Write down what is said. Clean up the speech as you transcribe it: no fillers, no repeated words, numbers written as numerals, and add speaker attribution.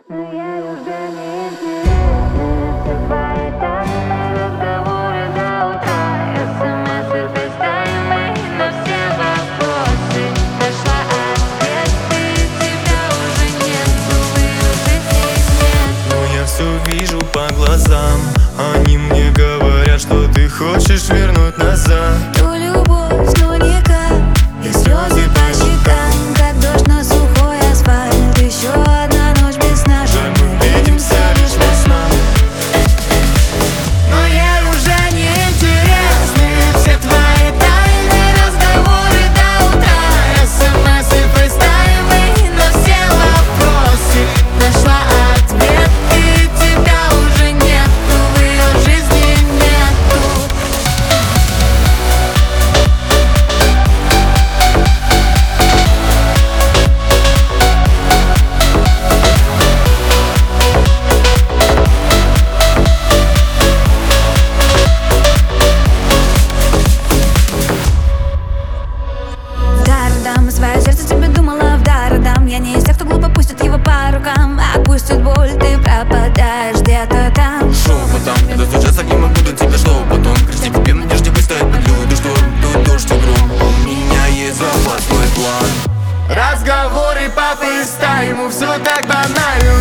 Speaker 1: Но я уже не интересна. Все твои тайны, разговоры до утра, смс-ы, фейстаймы, на все вопросы нашла ответ. И тебя уже нет, в ее жизни нет.
Speaker 2: Но я все вижу по глазам, они мне говорят, что ты хочешь вернуть назад
Speaker 1: Ту любовь, но никак, и слезы по щекам, как дождь на сухой асфальт. Еще одна ночь без сна,
Speaker 2: Жаль, мы видимся лишь во снах.
Speaker 1: но ей уже не интересны все твои тайны, разговоры до утра, смс-ы, фейстаймы, на все вопросы нашла ответ. И тебя уже нету, в ее жизни нету. Вдаром свое сердце тебе думала, вдаром. Я не из тех, кто глупо пустит его по рукам. Отпустит боль, ты пропадаешь где-то там.
Speaker 2: Шепотом, когда сейчас они могу до тебя, что потом кричи в тебе, надежде выстоять под лютый шторм. Тут дождь и гром, у меня есть запасной план.
Speaker 3: Разговоры по фейстайму, все так банально.